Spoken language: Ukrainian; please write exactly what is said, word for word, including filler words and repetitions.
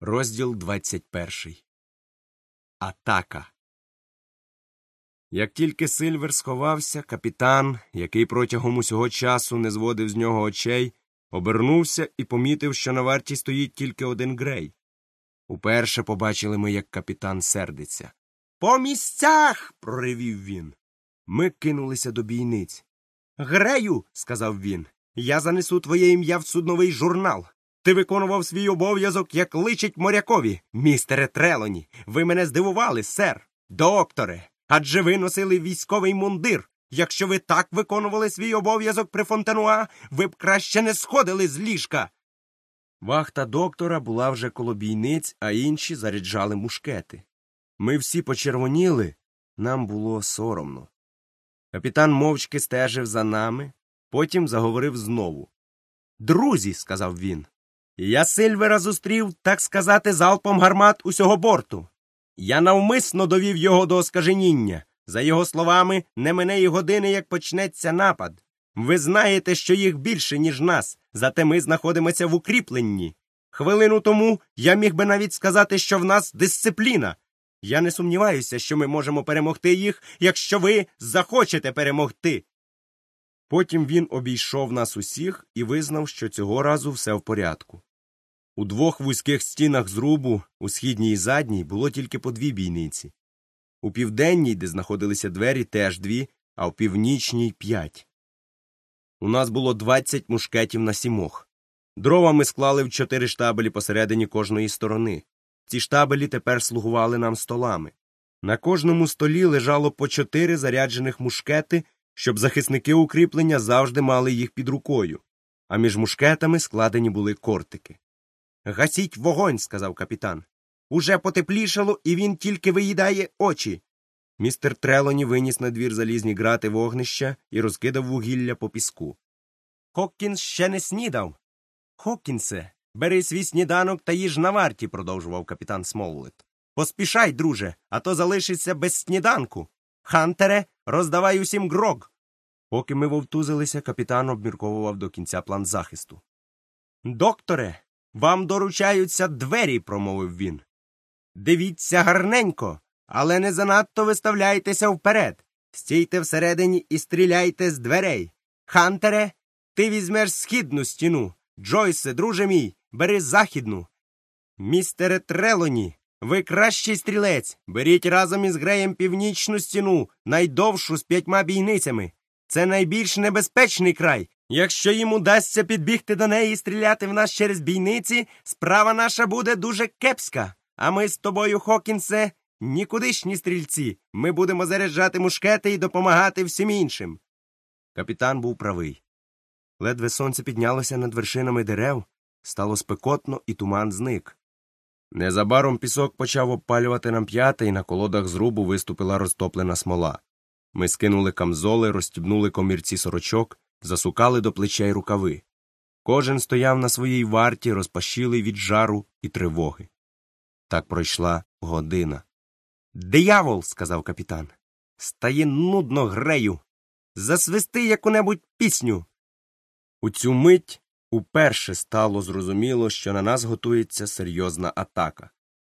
Розділ двадцять перший. Атака. Як тільки Сильвер сховався, капітан, який протягом усього часу не зводив з нього очей, обернувся і помітив, що на варті стоїть тільки один Грей. Уперше побачили ми, як капітан сердиться. «По місцях!» – проривів він. Ми кинулися до бійниць. «Грею!» – сказав він. «Я занесу твоє ім'я в судновий журнал. Ти виконував свій обов'язок, як личить морякові. Містере Трелоні, ви мене здивували, сер. Докторе, адже ви носили військовий мундир. Якщо ви так виконували свій обов'язок при Фонтенуа, ви б краще не сходили з ліжка». Вахта доктора була вже коло бійниць, а інші заряджали мушкети. Ми всі почервоніли, нам було соромно. Капітан мовчки стежив за нами, потім заговорив знову. «Друзі», – сказав він, – «я Сильвера зустрів, так сказати, залпом гармат усього борту. Я навмисно довів його до оскаженіння. За його словами, не мине й години, як почнеться напад. Ви знаєте, що їх більше, ніж нас, зате ми знаходимося в укріпленні. Хвилину тому я міг би навіть сказати, що в нас дисципліна. Я не сумніваюся, що ми можемо перемогти їх, якщо ви захочете перемогти». Потім він обійшов нас усіх і визнав, що цього разу все в порядку. У двох вузьких стінах зрубу, у східній і задній, було тільки по дві бійниці. У південній, де знаходилися двері, теж дві, а в північній – п'ять. У нас було двадцять мушкетів на сімох. Дрова ми склали в чотири штабелі посередині кожної сторони. Ці штабелі тепер слугували нам столами. На кожному столі лежало по чотири заряджених мушкети, щоб захисники укріплення завжди мали їх під рукою, а між мушкетами складені були кортики. «Гасіть вогонь», – сказав капітан. «Уже потеплішало, і він тільки виїдає очі». Містер Трелоні виніс на двір залізні грати вогнища і розкидав вугілля по піску. «Хоккінс ще не снідав». «Хоккінсе, бери свій сніданок та їж на варті», – продовжував капітан Смоллет. «Поспішай, друже, а то залишишся без сніданку. Хантере, роздавай усім грог». Поки ми вовтузилися, капітан обмірковував до кінця план захисту. «Докторе, вам доручаються двері», – промовив він. «Дивіться гарненько, але не занадто виставляйтеся вперед. Стійте всередині і стріляйте з дверей. Хантере, ти візьмеш східну стіну. Джойсе, друже мій, бери західну. Містере Трелоні, ви кращий стрілець. Беріть разом із Греєм північну стіну, найдовшу з п'ятьма бійницями. Це найбільш небезпечний край. Якщо їм удасться підбігти до неї і стріляти в нас через бійниці, справа наша буде дуже кепська. А ми з тобою, Хокінсе, нікудишні стрільці. Ми будемо заряджати мушкети і допомагати всім іншим». Капітан був правий. Ледве сонце піднялося над вершинами дерев, стало спекотно і туман зник. Незабаром пісок почав обпалювати нам п'яти, і на колодах зрубу виступила розтоплена смола. Ми скинули камзоли, розстібнули комірці сорочок, засукали до плечей рукави. Кожен стояв на своїй варті, розпашілий від жару і тривоги. Так пройшла година. «Диявол!» – сказав капітан. «Стає нудно, Грею! Засвисти яку-небудь пісню!» У цю мить уперше стало зрозуміло, що на нас готується серйозна атака.